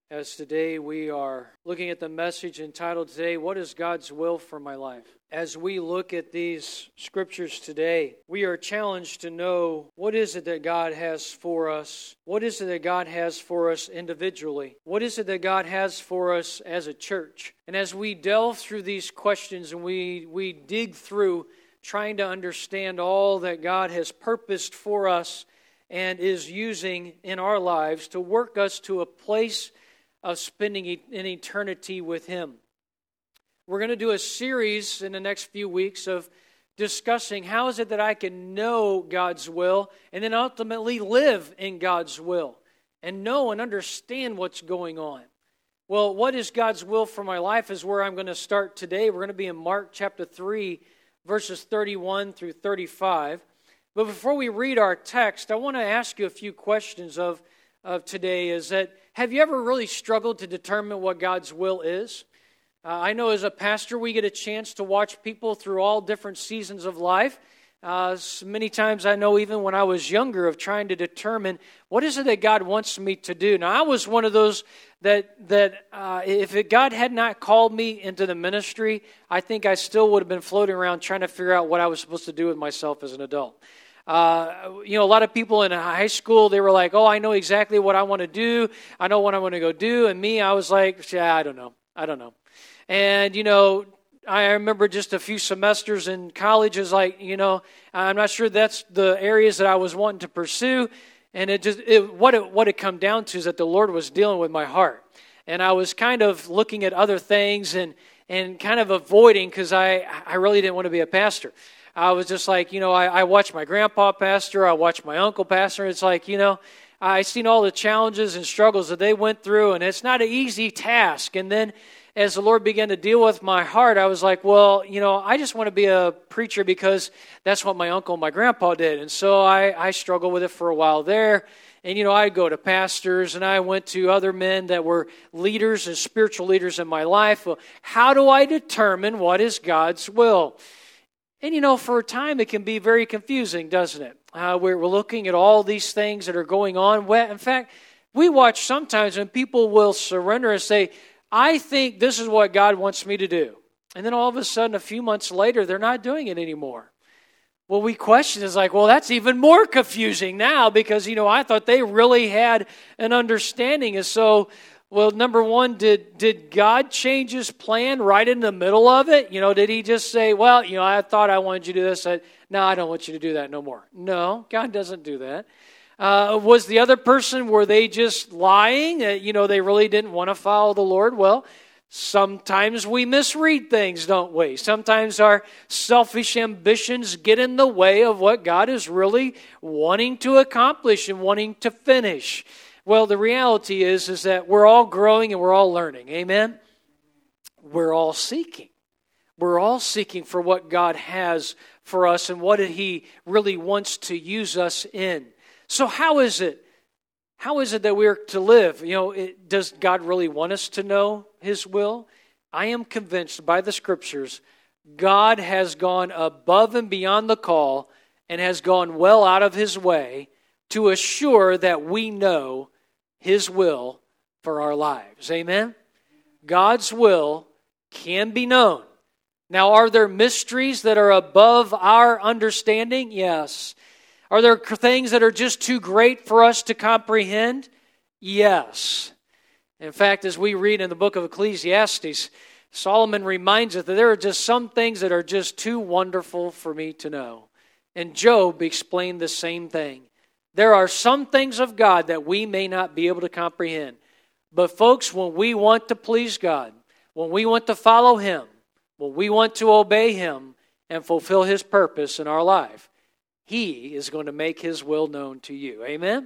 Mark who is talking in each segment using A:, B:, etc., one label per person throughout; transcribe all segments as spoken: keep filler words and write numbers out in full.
A: as today we are looking at the message entitled today, What is God's Will for My Life? As we look at these scriptures today, we are challenged to know what is it that God has for us? What is it that God has for us individually? What is it that God has for us as a church? And as we delve through these questions and we, we dig through trying to understand all that God has purposed for us and is using in our lives to work us to a place of spending an eternity with Him. We're going to do a series in the next few weeks of discussing how is it that I can know God's will and then ultimately live in God's will and know and understand what's going on. Well, what is God's will for my life is where I'm going to start today. We're going to be in Mark chapter three, verses thirty-one through thirty-five. But before we read our text, I want to ask you a few questions of, of today. Is that, have you ever really struggled to determine what God's will is? Uh, I know as a pastor, we get a chance to watch people through all different seasons of life. Uh, many times I know even when I was younger of trying to determine what is it that God wants me to do. Now, I was one of those that, that uh, if it, God had not called me into the ministry, I think I still would have been floating around trying to figure out what I was supposed to do with myself as an adult. Uh, you know, a lot of people in high school, they were like, oh, I know exactly what I want to do. I know what I want to go do. And me, I was like, yeah, I don't know. I don't know. And, you know, I remember just a few semesters in college is like, you know, I'm not sure that's the areas that I was wanting to pursue. And it just, it, what it, what it come down to is that the Lord was dealing with my heart. And I was kind of looking at other things and, and kind of avoiding because I, I really didn't want to be a pastor. I was just like, you know, I, I watched my grandpa pastor, I watched my uncle pastor. It's like, you know, I seen all the challenges and struggles that they went through, and it's not an easy task. And then as the Lord began to deal with my heart, I was like, well, you know, I just want to be a preacher because that's what my uncle and my grandpa did. And so I, I struggled with it for a while there. And, you know, I'd go to pastors, and I went to other men that were leaders and spiritual leaders in my life. Well, how do I determine what is God's will? And, you know, for a time, it can be very confusing, doesn't it? Uh, we're, we're looking at all these things that are going on. In fact, we watch sometimes when people will surrender and say, I think this is what God wants me to do. And then all of a sudden, a few months later, they're not doing it anymore. Well, we question is like, well, that's even more confusing now because, you know, I thought they really had an understanding. And so, well, number one, did did God change His plan right in the middle of it? You know, did He just say, well, you know, I thought I wanted you to do this. I, no, I don't want you to do that no more. No, God doesn't do that. Uh, was the other person, were they just lying? Uh, you know, they really didn't want to follow the Lord? Well, sometimes we misread things, don't we? Sometimes our selfish ambitions get in the way of what God is really wanting to accomplish and wanting to finish. Well, the reality is, is that we're all growing and we're all learning. Amen? We're all seeking. We're all seeking for what God has for us and what He really wants to use us in. So how is it? How is it that we're to live? You know, it, does God really want us to know His will? I am convinced by the Scriptures, God has gone above and beyond the call and has gone well out of His way to assure that we know His will for our lives. Amen? God's will can be known. Now, are there mysteries that are above our understanding? Yes. Are there things that are just too great for us to comprehend? Yes. In fact, as we read in the book of Ecclesiastes, Solomon reminds us that there are just some things that are just too wonderful for me to know. And Job explained the same thing. There are some things of God that we may not be able to comprehend. But folks, when we want to please God, when we want to follow Him, when we want to obey Him and fulfill His purpose in our life, He is going to make His will known to you. Amen?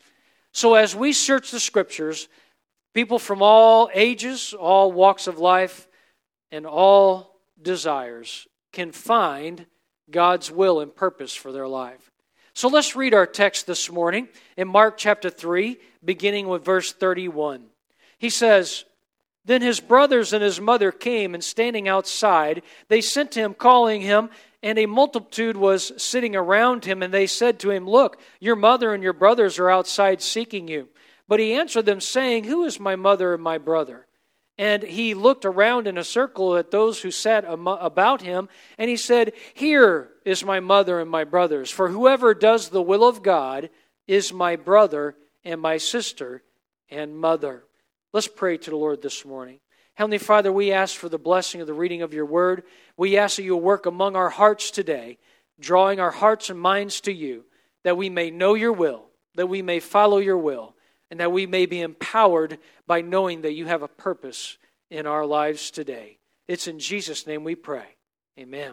A: So as we search the Scriptures, people from all ages, all walks of life, and all desires can find God's will and purpose for their life. So let's read our text this morning in Mark chapter three, beginning with verse thirty-one. He says, Then his brothers and his mother came, and standing outside, they sent to him, calling him, and a multitude was sitting around him, and they said to him, Look, your mother and your brothers are outside seeking you. But he answered them, saying, Who is my mother and my brother? And he looked around in a circle at those who sat about him, and he said, Here is my mother and my brothers. For whoever does the will of God is my brother and my sister and mother. Let's pray to the Lord this morning. Heavenly Father, we ask for the blessing of the reading of your word. We ask that you will work among our hearts today, drawing our hearts and minds to you, that we may know your will, that we may follow your will, and that we may be empowered by knowing that you have a purpose in our lives today. It's in Jesus' name we pray. Amen.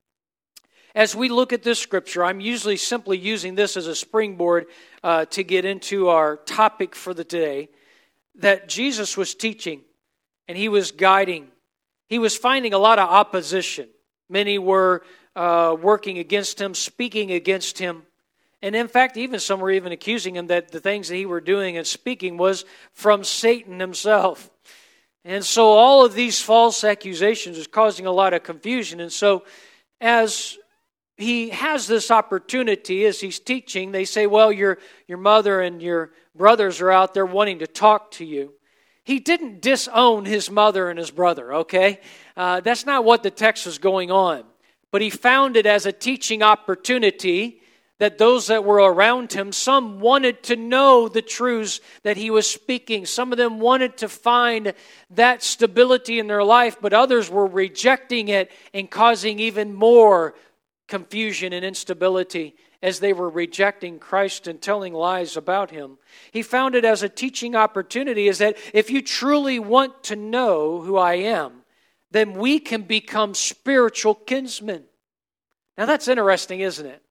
A: As we look at this scripture, I'm usually simply using this as a springboard uh, to get into our topic for the day, that Jesus was teaching and he was guiding. He was finding a lot of opposition. Many were uh, working against him, speaking against him. And in fact, even some were even accusing him that the things that he were doing and speaking was from Satan himself. And so all of these false accusations is causing a lot of confusion. And so as he has this opportunity, as he's teaching, they say, well, your, your mother and your brothers are out there wanting to talk to you. He didn't disown his mother and his brother, okay? Uh, that's not what the text was going on. But he found it as a teaching opportunity that those that were around him, some wanted to know the truths that he was speaking. Some of them wanted to find that stability in their life, but others were rejecting it and causing even more confusion and instability as they were rejecting Christ and telling lies about him. He found it as a teaching opportunity, is that if you truly want to know who I am, then we can become spiritual kinsmen. Now that's interesting, isn't it?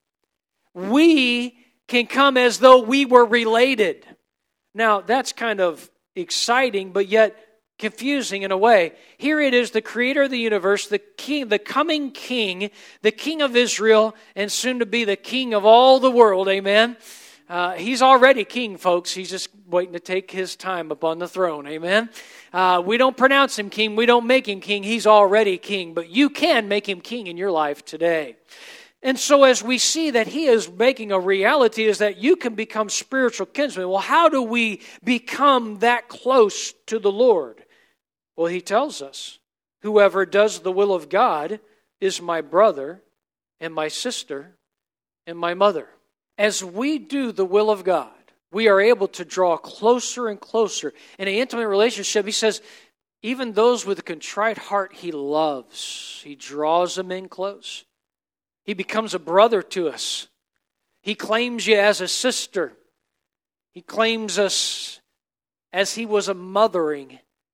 A: We can come as though we were related. Now, that's kind of exciting, but yet confusing in a way. Here it is, the creator of the universe, the king, the coming king, the king of Israel, and soon to be the king of all the world, amen? Uh, he's already king, folks. He's just waiting to take his time upon the throne, amen? Uh, we don't pronounce him king. We don't make him king. He's already king, but you can make him king in your life today. And so as we see that he is making a reality, is that you can become spiritual kinsmen. Well, how do we become that close to the Lord? Well, he tells us, whoever does the will of God is my brother and my sister and my mother. As we do the will of God, we are able to draw closer and closer in an intimate relationship. He says, even those with a contrite heart he loves. He draws them in close. He becomes a brother to us. He claims you as a sister. He claims us as he was a mothering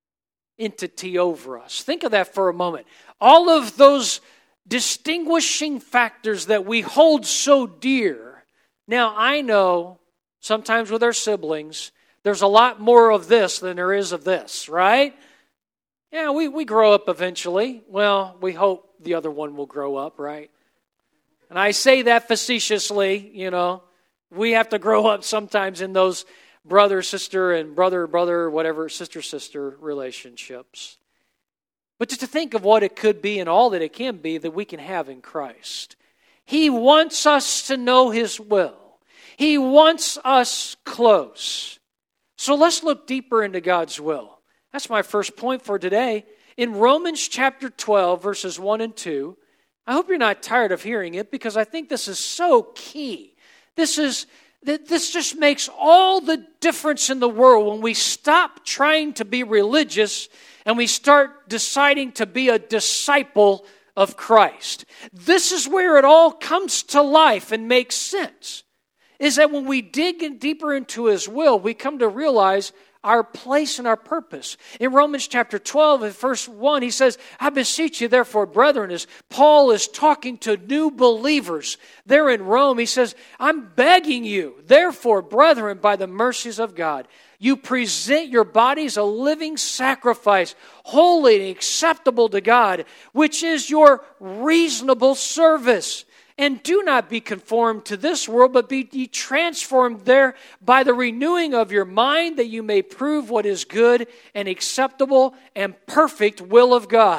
A: entity over us. Think of that for a moment. All of those distinguishing factors that we hold so dear. Now, I know sometimes with our siblings, there's a lot more of this than there is of this, right? Yeah, we, we grow up eventually. Well, we hope the other one will grow up, right? And I say that facetiously, you know. We have to grow up sometimes in those brother-sister and brother-brother, whatever, sister-sister relationships. But just to think of what it could be and all that it can be that we can have in Christ. He wants us to know his will. He wants us close. So let's look deeper into God's will. That's my first point for today. In Romans chapter twelve, verses one and two, I hope you're not tired of hearing it because I think this is so key. This is this just makes all the difference in the world when we stop trying to be religious and we start deciding to be a disciple of Christ. This is where it all comes to life and makes sense. Is that when we dig in deeper into his will, we come to realize our place and our purpose. In Romans chapter twelve, in verse one, he says, I beseech you, therefore, brethren, as Paul is talking to new believers there in Rome, he says, I'm begging you, therefore, brethren, by the mercies of God, you present your bodies a living sacrifice, holy and acceptable to God, which is your reasonable service. And do not be conformed to this world, but be ye transformed there by the renewing of your mind, that you may prove what is good and acceptable and perfect will of God.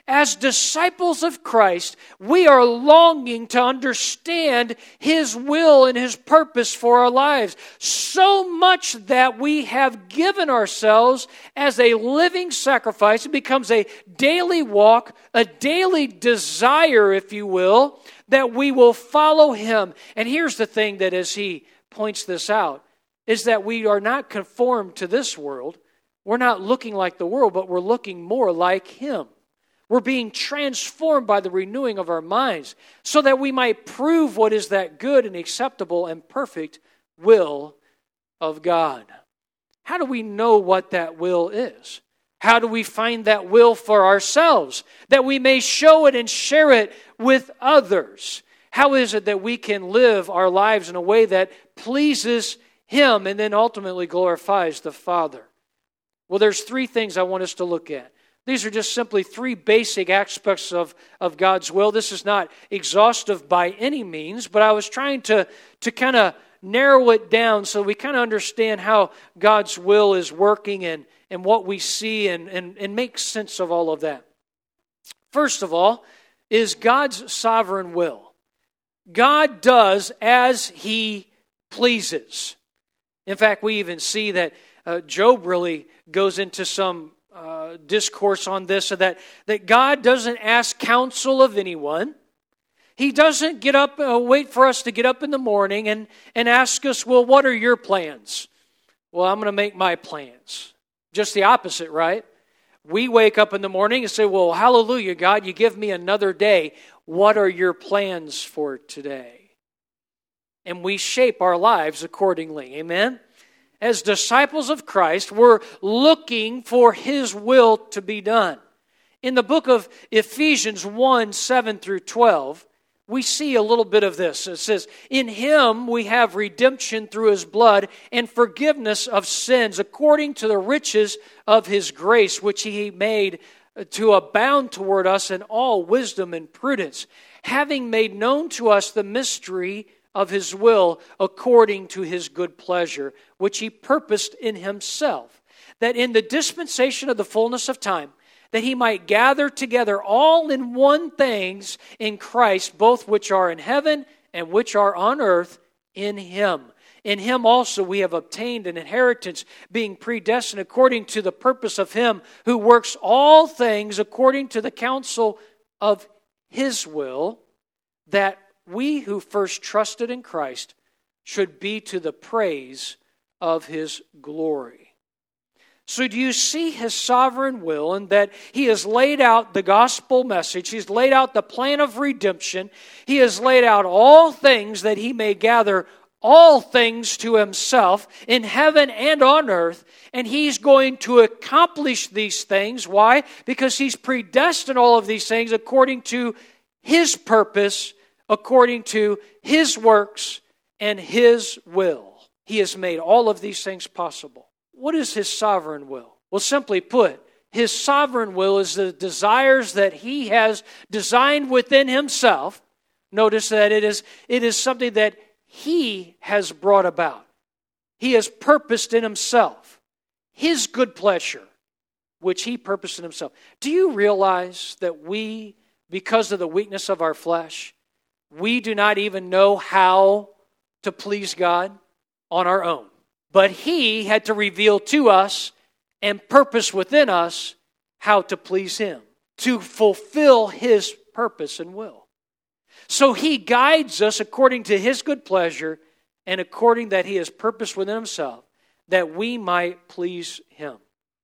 A: As disciples of Christ, we are longing to understand His will and His purpose for our lives, so much that we have given ourselves as a living sacrifice. It becomes a daily walk, a daily desire, if you will, that we will follow Him. And here's the thing that as he points this out, is that we are not conformed to this world. We're not looking like the world, but we're looking more like Him. We're being transformed by the renewing of our minds so that we might prove what is that good and acceptable and perfect will of God. How do we know what that will is? How do we find that will for ourselves, that we may show it and share it with others? How is it that we can live our lives in a way that pleases Him and then ultimately glorifies the Father? Well, there's three things I want us to look at. These are just simply three basic aspects of, of God's will. This is not exhaustive by any means, but I was trying to, to kind of narrow it down so we kind of understand how God's will is working and, and what we see and, and, and make sense of all of that. First of all, is God's sovereign will. God does as He pleases. In fact, we even see that uh, Job really goes into some uh, discourse on this, so that, that God doesn't ask counsel of anyone. He doesn't get up, uh, wait for us to get up in the morning and, and ask us, well, what are your plans? Well, I'm going to make my plans. Just the opposite, right? We wake up in the morning and say, well, hallelujah, God, you give me another day. What are your plans for today? And we shape our lives accordingly. Amen? As disciples of Christ, we're looking for His will to be done. In the book of Ephesians one, seven through twelve, we see a little bit of this. It says, in Him we have redemption through His blood and forgiveness of sins according to the riches of His grace, which He made to abound toward us in all wisdom and prudence, having made known to us the mystery of His will according to His good pleasure, which He purposed in Himself, that in the dispensation of the fullness of time, that He might gather together all in one things in Christ, both which are in heaven and which are on earth in Him. In Him also we have obtained an inheritance, being predestined according to the purpose of Him who works all things according to the counsel of His will, that we who first trusted in Christ should be to the praise of His glory. So do you see His sovereign will, in that He has laid out the gospel message, He's laid out the plan of redemption, He has laid out all things that He may gather all things to Himself in heaven and on earth, and He's going to accomplish these things. Why? Because He's predestined all of these things according to His purpose, according to His works and His will. He has made all of these things possible. What is His sovereign will? Well, simply put, His sovereign will is the desires that He has designed within Himself. Notice that it is, it is something that He has brought about. He has purposed in Himself His good pleasure, which He purposed in Himself. Do you realize that we, because of the weakness of our flesh, we do not even know how to please God on our own? But He had to reveal to us and purpose within us how to please Him, to fulfill His purpose and will. So He guides us according to His good pleasure and according that He has purposed within Himself, that we might please Him.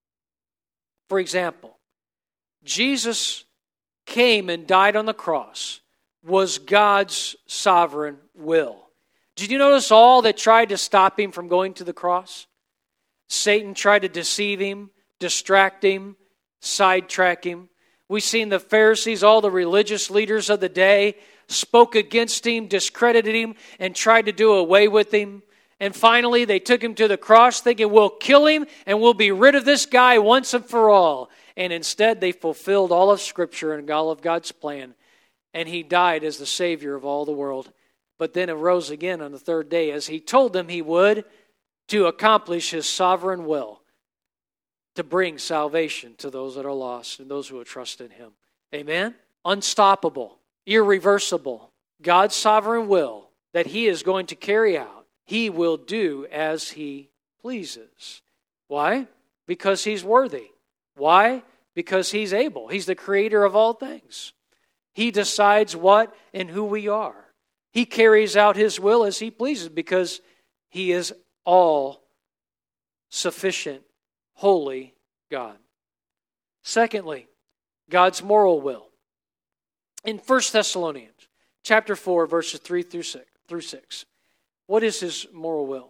A: For example, Jesus came and died on the cross was God's sovereign will. Did you notice all that tried to stop Him from going to the cross? Satan tried to deceive Him, distract Him, sidetrack Him. We've seen the Pharisees, all the religious leaders of the day, spoke against Him, discredited Him, and tried to do away with Him. And finally, they took Him to the cross thinking, we'll kill Him and we'll be rid of this guy once and for all. And instead, they fulfilled all of Scripture and all of God's plan. And He died as the Savior of all the world. But then arose again on the third day, as He told them He would, to accomplish His sovereign will, to bring salvation to those that are lost and those who will trust in Him. Amen? Unstoppable, irreversible. God's sovereign will that He is going to carry out, He will do as He pleases. Why? Because He's worthy. Why? Because He's able. He's the creator of all things. He decides what and who we are. He carries out His will as He pleases because He is all sufficient, holy God. Secondly, God's moral will. In First Thessalonians chapter four, verses three through six, what is His moral will?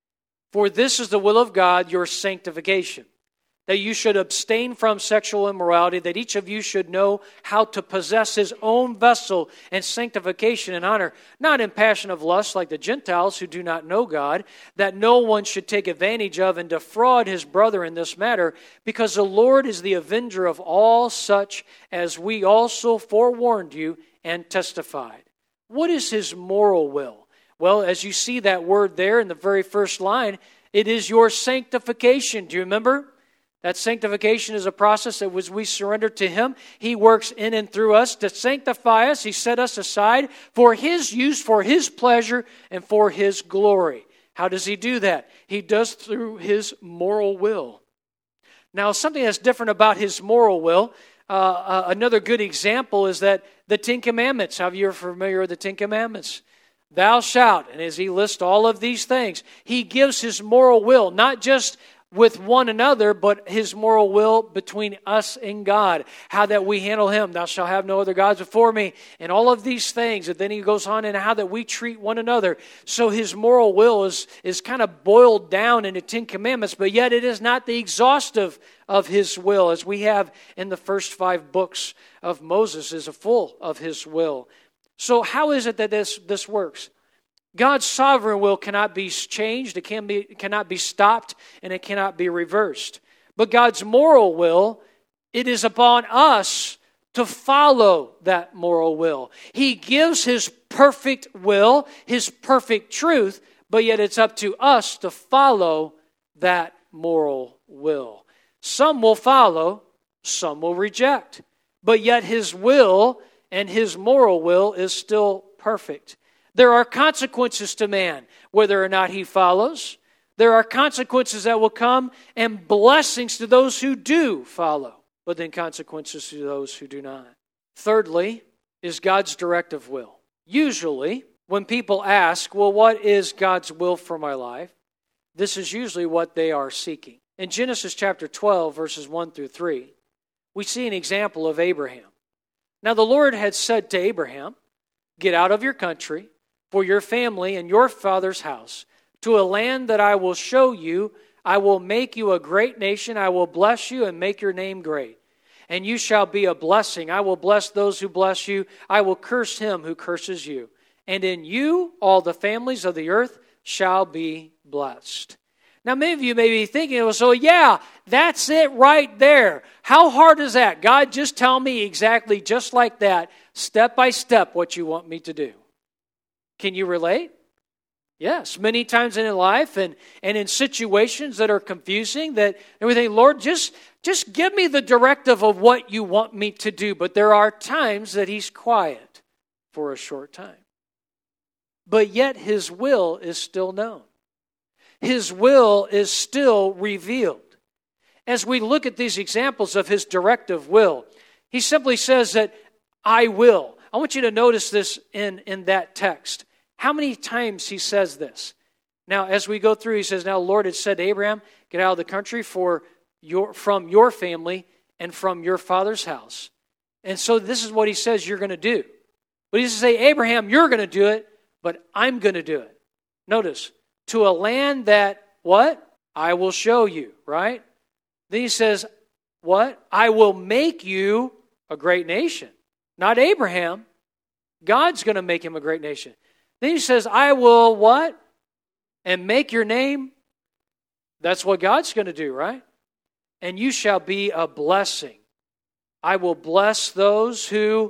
A: For this is the will of God, your sanctification, that you should abstain from sexual immorality, that each of you should know how to possess his own vessel in sanctification and honor, not in passion of lust like the Gentiles who do not know God, that no one should take advantage of and defraud his brother in this matter, because the Lord is the avenger of all such, as we also forewarned you and testified. What is His moral will? Well, as you see that word there in the very first line, it is your sanctification. Do you remember? That sanctification is a process that as we surrender to Him, He works in and through us to sanctify us. He set us aside for His use, for His pleasure, and for His glory. How does He do that? He does through His moral will. Now, something that's different about His moral will, uh, uh, another good example is that the Ten Commandments. How you're familiar with the Ten Commandments? Thou shalt, and as He lists all of these things, He gives His moral will, not just with one another, but His moral will between us and God. How that we handle Him. Thou shalt have no other gods before me. And all of these things. And then He goes on in how that we treat one another. So His moral will is, is kind of boiled down into Ten Commandments, but yet it is not the exhaustive of His will, as we have in the first five books of Moses, is a full of His will. So how is it that this, this works? God's sovereign will cannot be changed, it can be, cannot be stopped, and it cannot be reversed. But God's moral will, it is upon us to follow that moral will. He gives His perfect will, His perfect truth, but yet it's up to us to follow that moral will. Some will follow, some will reject. But yet His will and His moral will is still perfect. There are consequences to man, whether or not he follows. There are consequences that will come and blessings to those who do follow, but then consequences to those who do not. Thirdly, is God's directive will. Usually, when people ask, well, what is God's will for my life? This is usually what they are seeking. In Genesis chapter twelve, verses one through three, we see an example of Abraham. Now the Lord had said to Abraham, get out of your country, for your family and your father's house, to a land that I will show you. I will make you a great nation. I will bless you and make your name great. And you shall be a blessing. I will bless those who bless you. I will curse him who curses you. And in you all the families of the earth shall be blessed. Now many of you may be thinking, well, so yeah, that's it right there. How hard is that? God, just tell me exactly just like that, step by step, what you want me to do. Can you relate? Yes, many times in life and, and in situations that are confusing, that we think, Lord, just, just give me the directive of what you want me to do. But there are times that He's quiet for a short time. But yet His will is still known. His will is still revealed. As we look at these examples of His directive will, He simply says that I will. I want you to notice this in, in that text. How many times He says this? Now, as we go through, He says, now, Lord had said to Abraham, get out of the country for your, from your family and from your father's house. And so this is what He says you're going to do. But He doesn't say, Abraham, you're going to do it, but I'm going to do it. Notice, to a land that, what? I will show you, right? Then He says, what? I will make you a great nation. Not Abraham. God's going to make him a great nation. Then He says, I will what? And make your name. That's what God's going to do, right? And you shall be a blessing. I will bless those who,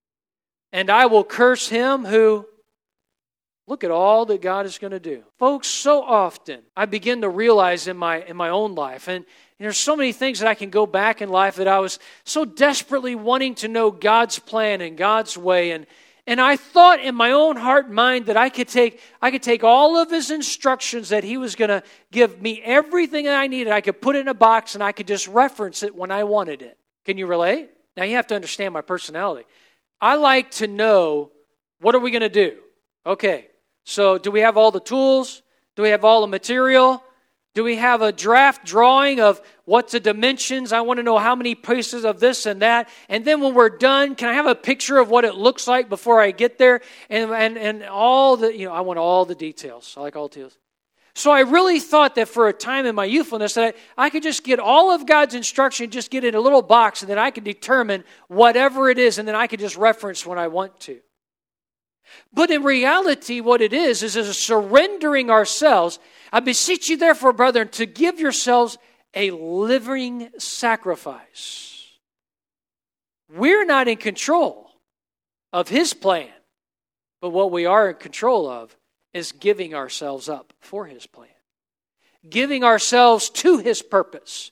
A: and I will curse him who. Look at all that God is going to do. Folks, so often I begin to realize in my in my own life, and There's so many things that I can go back in life that I was so desperately wanting to know God's plan and God's way. And, and I thought in my own heart and mind that I could take I could take all of His instructions, that He was going to give me everything that I needed. I could put it in a box and I could just reference it when I wanted it. Can you relate? Now you have to understand my personality. I like to know, what are we going to do? Okay, so do we have all the tools? Do we have all the material? Do we have a draft drawing of what's the dimensions? I want to know how many pieces of this and that. And then when we're done, can I have a picture of what it looks like before I get there? And and and all the, you know, I want all the details. I like all the details. So I really thought that for a time in my youthfulness that I, I could just get all of God's instruction, just get in a little box, and then I could determine whatever it is, and then I could just reference when I want to. But in reality, what it is, is a surrendering ourselves. I beseech you therefore, brethren, to give yourselves a living sacrifice. We're not in control of His plan, but what we are in control of is giving ourselves up for His plan. Giving ourselves to His purpose.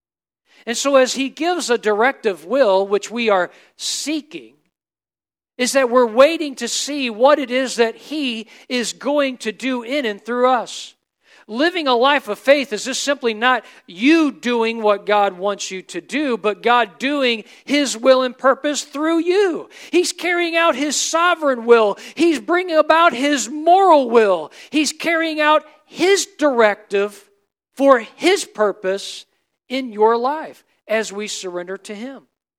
A: And so as He gives a directive will, which we are seeking, is that we're waiting to see what it is that He is going to do in and through us. Living a life of faith is just simply not you doing what God wants you to do, but God doing His will and purpose through you. He's carrying out His sovereign will. He's bringing about His moral will. He's carrying out His directive for His purpose in your life as we surrender to Him.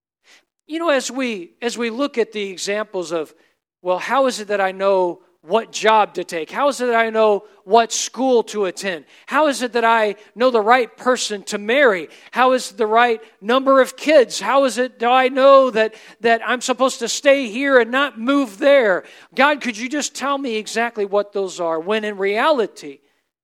A: You know, as we as we look at the examples of, well, how is it that I know what job to take? How is it that I know what school to attend? How is it that I know the right person to marry? How is the right number of kids? How is it do I know that, that I'm supposed to stay here and not move there? God, could you just tell me exactly what those are? When in reality,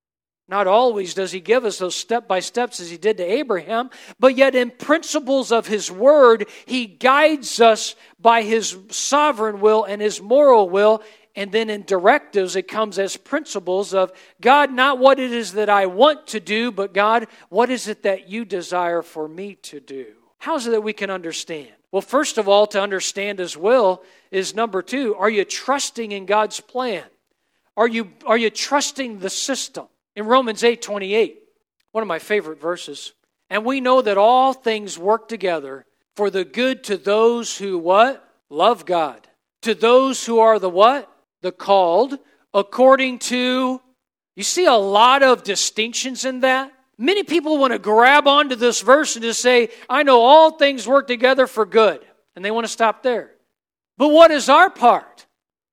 A: not always does He give us those step-by-steps as He did to Abraham, but yet in principles of His Word, He guides us by His sovereign will and His moral will. And then in directives, it comes as principles of, God, not what it is that I want to do, but God, what is it that you desire for me to do? How is it that we can understand? Well, first of all, to understand His will is number two, are you trusting in God's plan? Are you, are you trusting the system? In Romans eight twenty-eight, one of my favorite verses, and we know that all things work together for the good to those who what? Love God. To those who are the what? The called, according to, you see a lot of distinctions in that. Many people want to grab onto this verse and just say, I know all things work together for good. And they want to stop there. But what is our part?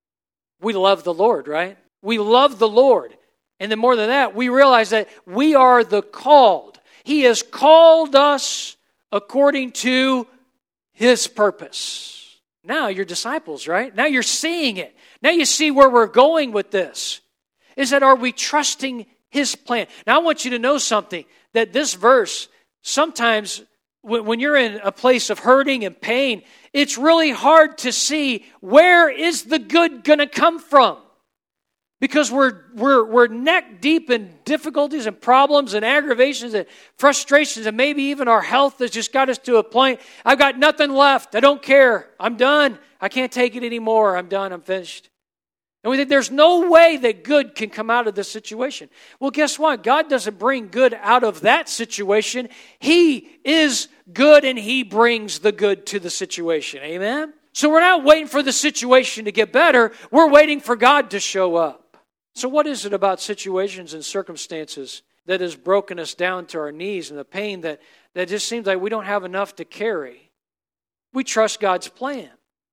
A: We love the Lord, right? We love the Lord. And then more than that, we realize that we are the called. He has called us according to His purpose. Now you're disciples, right? Now you're seeing it. Now you see where we're going with this. Is that are we trusting His plan? Now I want you to know something, that this verse, sometimes when you're in a place of hurting and pain, it's really hard to see where is the good going to come from. Because we're, we're, we're neck deep in difficulties and problems and aggravations and frustrations, and maybe even our health has just got us to a point, I've got nothing left. I don't care. I'm done. I can't take it anymore. I'm done. I'm finished. And we think there's no way that good can come out of this situation. Well, guess what? God doesn't bring good out of that situation. He is good, and He brings the good to the situation. Amen? So we're not waiting for the situation to get better. We're waiting for God to show up. So what is it about situations and circumstances that has broken us down to our knees, and the pain that, that just seems like we don't have enough to carry? We trust God's plan.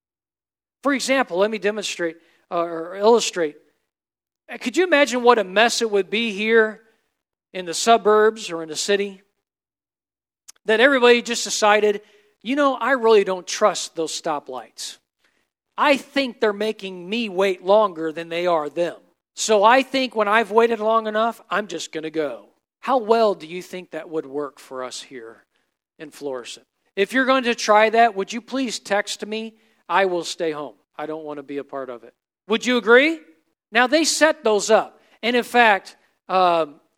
A: For example, let me demonstrate uh, or illustrate. Could you imagine what a mess it would be here in the suburbs or in the city? That everybody just decided, you know, I really don't trust those stoplights. I think they're making me wait longer than they are them. So I think when I've waited long enough, I'm just going to go. How well do you think that would work for us here in Florissant? If you're going to try that, would you please text me? I will stay home. I don't want to be a part of it. Would you agree? Now, they set those up. And in fact, uh,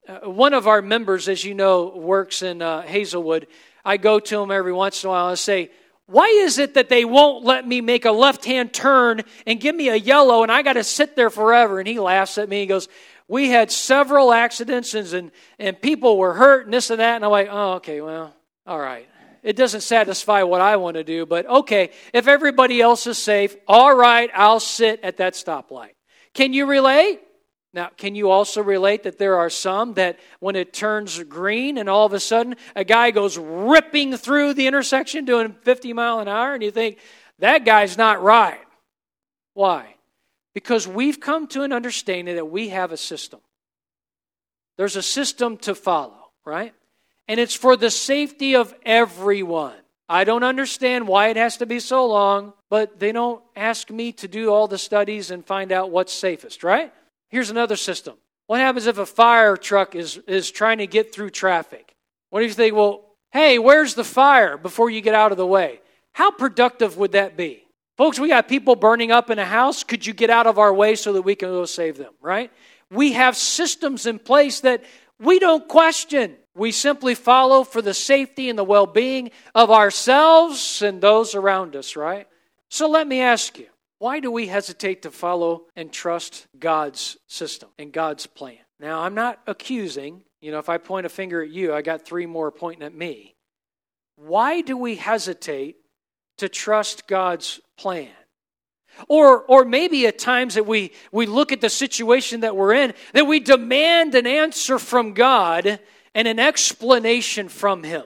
A: uh, one of our members, as you know, works in uh, Hazelwood. I go to him every once in a while and say, why is it that they won't let me make a left-hand turn and give me a yellow and I got to sit there forever? And he laughs at me. He goes, we had several accidents and, and people were hurt and this and that. And I'm like, oh, okay, well, all right. It doesn't satisfy what I want to do, but okay, if everybody else is safe, all right, I'll sit at that stoplight. Can you relate? Now, can you also relate that there are some that when it turns green and all of a sudden a guy goes ripping through the intersection doing fifty mile an hour and you think, that guy's not right. Why? Because we've come to an understanding that we have a system. There's a system to follow, right? And it's for the safety of everyone. I don't understand why it has to be so long, but they don't ask me to do all the studies and find out what's safest, right? Here's another system. What happens if a fire truck is, is trying to get through traffic? What do you think? Well, hey, where's the fire before you get out of the way? How productive would that be? Folks, we got people burning up in a house. Could you get out of our way so that we can go save them, right? We have systems in place that we don't question. We simply follow for the safety and the well-being of ourselves and those around us, right? So let me ask you, why do we hesitate to follow and trust God's system and God's plan? Now, I'm not accusing. You know, if I point a finger at you, I got three more pointing at me. Why do we hesitate to trust God's plan? Or or maybe at times that we, we look at the situation that we're in, that we demand an answer from God and an explanation from Him.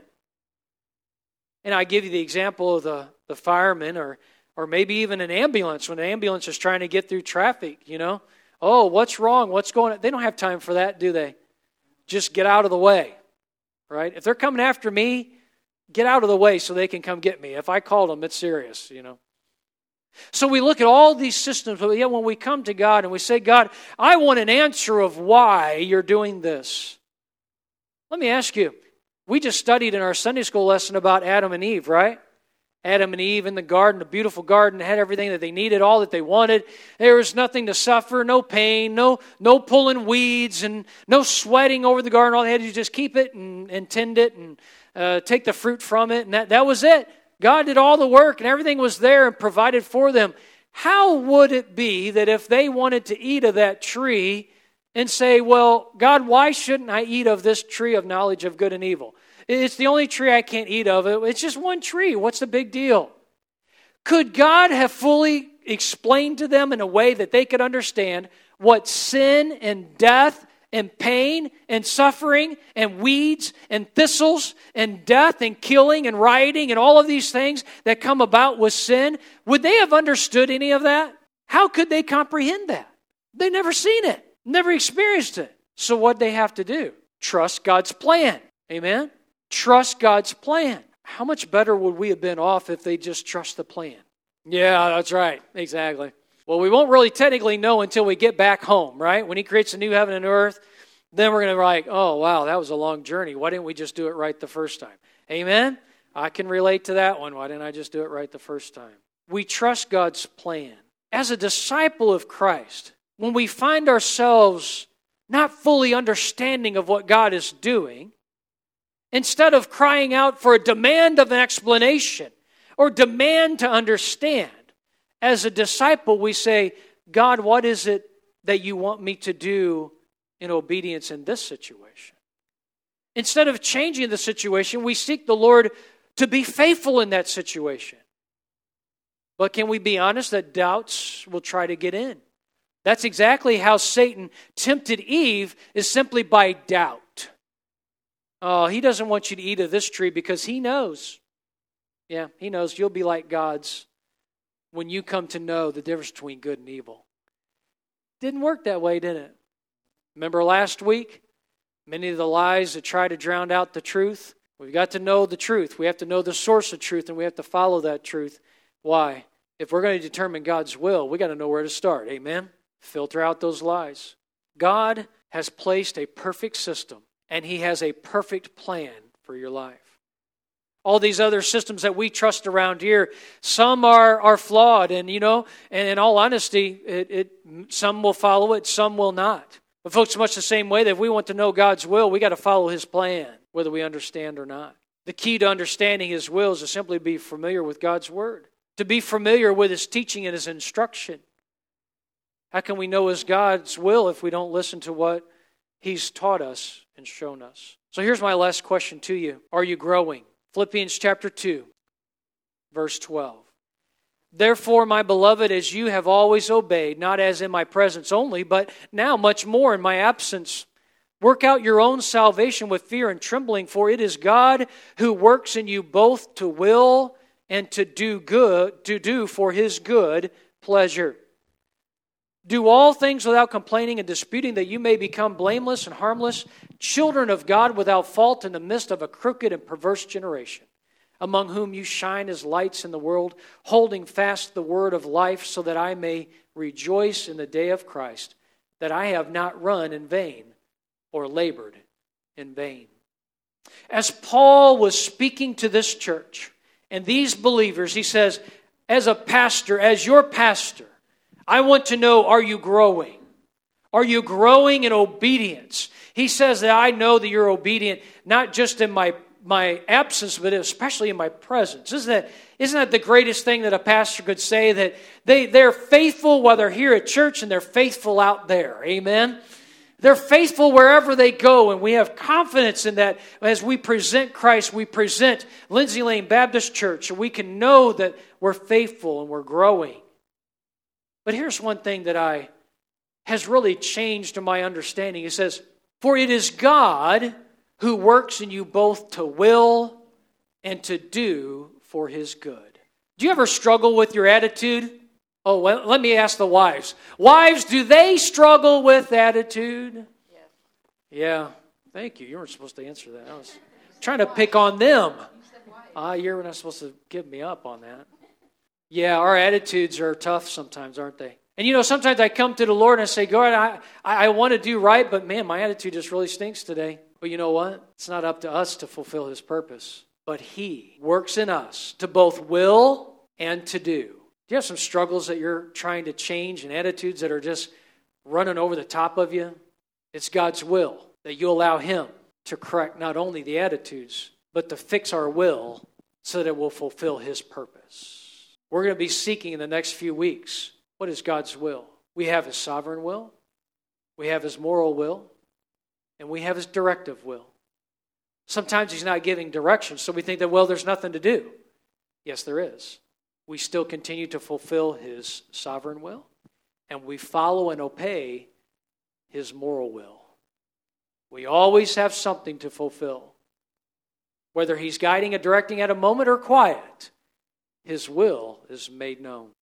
A: And I give you the example of the, the fireman or or maybe even an ambulance. When an ambulance is trying to get through traffic, you know. Oh, what's wrong? What's going on? They don't have time for that, do they? Just get out of the way, right? If they're coming after me, get out of the way so they can come get me. If I call them, it's serious, you know. So we look at all these systems, but yet when we come to God and we say, God, I want an answer of why you're doing this. Let me ask you, we just studied in our Sunday school lesson about Adam and Eve, right? Adam and Eve in the garden, a beautiful garden, had everything that they needed, all that they wanted. There was nothing to suffer, no pain, no no pulling weeds, and no sweating over the garden. All they had to do was just keep it and, and tend it and uh, take the fruit from it, and that, that was it. God did all the work, and everything was there and provided for them. How would it be that if they wanted to eat of that tree and say, well, God, why shouldn't I eat of this tree of knowledge of good and evil? It's the only tree I can't eat of. It's just one tree. What's the big deal? Could God have fully explained to them in a way that they could understand what sin and death and pain and suffering and weeds and thistles and death and killing and rioting and all of these things that come about with sin? Would they have understood any of that? How could they comprehend that? They never seen it, never experienced it. So what they have to do? Trust God's plan. Amen? Trust God's plan. How much better would we have been off if they just trust the plan? Yeah, that's right. Exactly. Well, we won't really technically know until we get back home, right? When He creates a new heaven and earth, then we're going to be like, oh, wow, that was a long journey. Why didn't we just do it right the first time? Amen? I can relate to that one. Why didn't I just do it right the first time? We trust God's plan. As a disciple of Christ, when we find ourselves not fully understanding of what God is doing, instead of crying out for a demand of an explanation or demand to understand, as a disciple we say, God, what is it that you want me to do in obedience in this situation? Instead of changing the situation, we seek the Lord to be faithful in that situation. But can we be honest that doubts will try to get in? That's exactly how Satan tempted Eve, is simply by doubt. Oh, he doesn't want you to eat of this tree because he knows. Yeah, he knows you'll be like gods when you come to know the difference between good and evil. Didn't work that way, did it? Remember last week? Many of the lies that try to drown out the truth. We've got to know the truth. We have to know the source of truth, and we have to follow that truth. Why? If we're going to determine God's will, we got to know where to start. Amen? Filter out those lies. God has placed a perfect system, and He has a perfect plan for your life. All these other systems that we trust around here, some are, are flawed, and you know, and in all honesty, it, it some will follow it, some will not. But folks, much the same way that if we want to know God's will, we got to follow His plan, whether we understand or not. The key to understanding His will is to simply be familiar with God's Word, to be familiar with His teaching and His instruction. How can we know His God's will if we don't listen to what He's taught us and shown us? So here's my last question to you. Are you growing? Philippians chapter two, verse twelve. Therefore, my beloved, as you have always obeyed, not as in my presence only, but now much more in my absence, work out your own salvation with fear and trembling, for it is God who works in you both to will and to do good, to do for His good pleasure. Do all things without complaining and disputing, that you may become blameless and harmless, children of God without fault in the midst of a crooked and perverse generation, among whom you shine as lights in the world, holding fast the word of life, so that I may rejoice in the day of Christ, that I have not run in vain or labored in vain. As Paul was speaking to this church and these believers, he says, as a pastor, as your pastor, I want to know, are you growing? Are you growing in obedience? He says that I know that you're obedient, not just in my, my absence, but especially in my presence. Isn't that, isn't that the greatest thing that a pastor could say? That they, they're faithful while they're here at church, and they're faithful out there. Amen? They're faithful wherever they go, and we have confidence in that. As we present Christ, we present Lindsay Lane Baptist Church, and we can know that we're faithful and we're growing. But here's one thing that I has really changed in my understanding. It says, for it is God who works in you both to will and to do for His good. Do you ever struggle with your attitude? Oh, well, let me ask the wives. Wives, do they struggle with attitude?
B: Yes.
A: Yeah. Thank you. You weren't supposed to answer that. I was trying to pick on them. Ah, uh, you're not supposed to give me up on that. Yeah, our attitudes are tough sometimes, aren't they? And you know, sometimes I come to the Lord and I say, God, I, I, I want to do right, but man, my attitude just really stinks today. But you know what? It's not up to us to fulfill His purpose. But He works in us to both will and to do. Do you have some struggles that you're trying to change and attitudes that are just running over the top of you? It's God's will that you allow Him to correct not only the attitudes, but to fix our will so that it will fulfill His purpose. We're going to be seeking in the next few weeks, what is God's will? We have His sovereign will, we have His moral will, and we have His directive will. Sometimes He's not giving direction, so we think that, well, there's nothing to do. Yes, there is. We still continue to fulfill His sovereign will, and we follow and obey His moral will. We always have something to fulfill. Whether He's guiding and directing at a moment or quiet, His will is made known.